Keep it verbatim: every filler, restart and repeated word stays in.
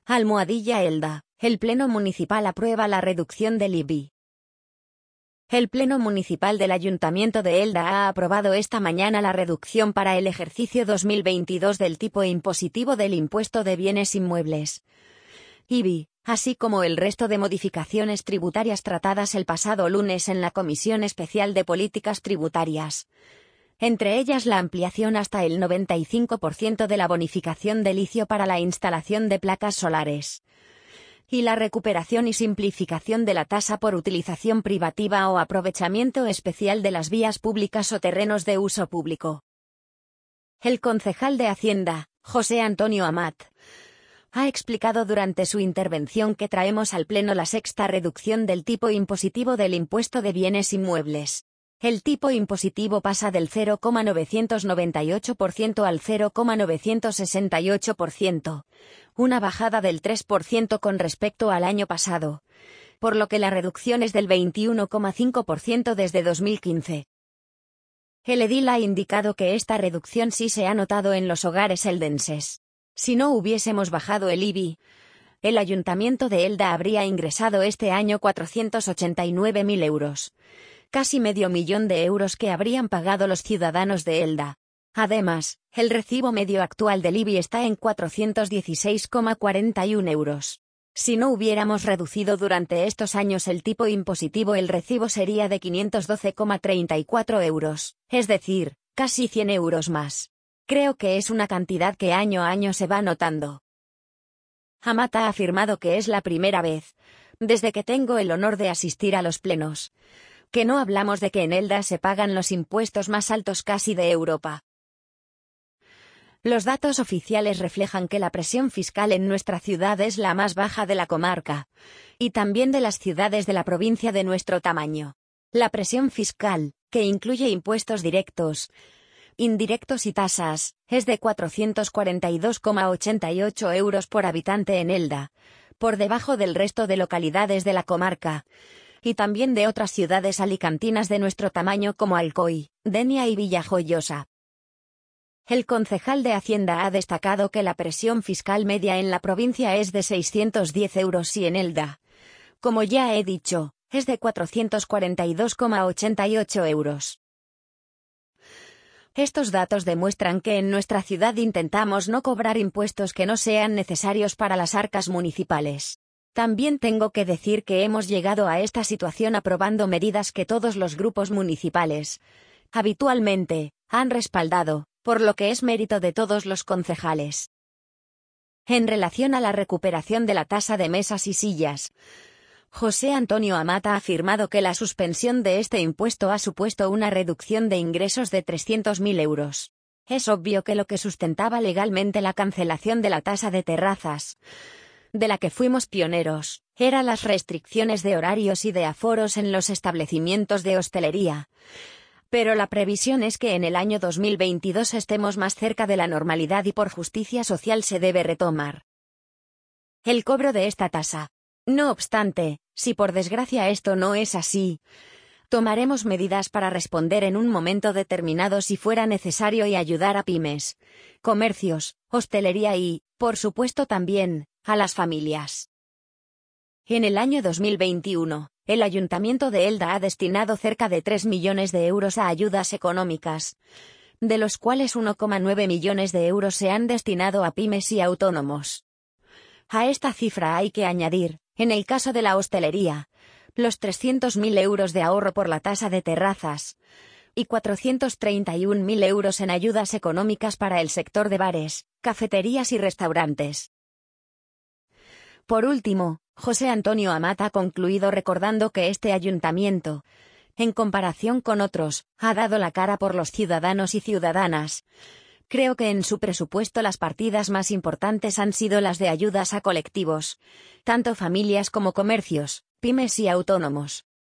Almohadilla Elda, el Pleno Municipal aprueba la reducción del I B I. El Pleno Municipal del Ayuntamiento de Elda ha aprobado esta mañana la reducción para el ejercicio dos mil veintidós del tipo impositivo del impuesto de bienes inmuebles, I B I, así como el resto de modificaciones tributarias tratadas el pasado lunes en la Comisión Especial de Políticas Tributarias. Entre ellas la ampliación hasta el noventa y cinco por ciento de la bonificación de litio para la instalación de placas solares. Y la recuperación y simplificación de la tasa por utilización privativa o aprovechamiento especial de las vías públicas o terrenos de uso público. El concejal de Hacienda, José Antonio Amat, ha explicado durante su intervención que traemos al Pleno la sexta reducción del tipo impositivo del impuesto de bienes inmuebles. El tipo impositivo pasa del cero coma novecientos noventa y ocho por ciento al cero coma novecientos sesenta y ocho por ciento, una bajada del tres por ciento con respecto al año pasado, por lo que la reducción es del veintiuno coma cinco por ciento desde dos mil quince. El edil ha indicado que esta reducción sí se ha notado en los hogares eldenses. Si no hubiésemos bajado el I B I, el Ayuntamiento de Elda habría ingresado este año cuatrocientos ochenta y nueve mil euros. Casi medio millón de euros que habrían pagado los ciudadanos de Elda. Además, el recibo medio actual del I B I está en cuatrocientos dieciséis coma cuarenta y uno euros. Si no hubiéramos reducido durante estos años el tipo impositivo, el recibo sería de quinientos doce coma treinta y cuatro euros, es decir, casi cien euros más. Creo que es una cantidad que año a año se va notando. Amat ha afirmado que es la primera vez, desde que tengo el honor de asistir a los plenos, que no hablamos de que en Elda se pagan los impuestos más altos casi de Europa. Los datos oficiales reflejan que la presión fiscal en nuestra ciudad es la más baja de la comarca, y también de las ciudades de la provincia de nuestro tamaño. La presión fiscal, que incluye impuestos directos, indirectos y tasas, es de cuatrocientos cuarenta y dos coma ochenta y ocho euros por habitante en Elda, por debajo del resto de localidades de la comarca, y también de otras ciudades alicantinas de nuestro tamaño como Alcoy, Denia y Villajoyosa. El concejal de Hacienda ha destacado que la presión fiscal media en la provincia es de seiscientos diez euros y en Elda, como ya he dicho, es de cuatrocientos cuarenta y dos coma ochenta y ocho euros. Estos datos demuestran que en nuestra ciudad intentamos no cobrar impuestos que no sean necesarios para las arcas municipales. También tengo que decir que hemos llegado a esta situación aprobando medidas que todos los grupos municipales, habitualmente, han respaldado, por lo que es mérito de todos los concejales. En relación a la recuperación de la tasa de mesas y sillas, José Antonio Amat ha afirmado que la suspensión de este impuesto ha supuesto una reducción de ingresos de trescientos mil euros. Es obvio que lo que sustentaba legalmente la cancelación de la tasa de terrazas, de la que fuimos pioneros, eran las restricciones de horarios y de aforos en los establecimientos de hostelería. Pero la previsión es que en el año dos mil veintidós estemos más cerca de la normalidad y por justicia social se debe retomar el cobro de esta tasa. No obstante, si por desgracia esto no es así, tomaremos medidas para responder en un momento determinado si fuera necesario y ayudar a pymes, comercios, hostelería y, por supuesto también, a las familias. En el año dos mil veintiuno, el Ayuntamiento de Elda ha destinado cerca de tres millones de euros a ayudas económicas, de los cuales uno coma nueve millones de euros se han destinado a pymes y autónomos. A esta cifra hay que añadir, en el caso de la hostelería, los trescientos mil euros de ahorro por la tasa de terrazas, y cuatrocientos treinta y un mil euros en ayudas económicas para el sector de bares, cafeterías y restaurantes. Por último, José Antonio Amat ha concluido recordando que este ayuntamiento, en comparación con otros, ha dado la cara por los ciudadanos y ciudadanas. Creo que en su presupuesto las partidas más importantes han sido las de ayudas a colectivos, tanto familias como comercios, pymes y autónomos.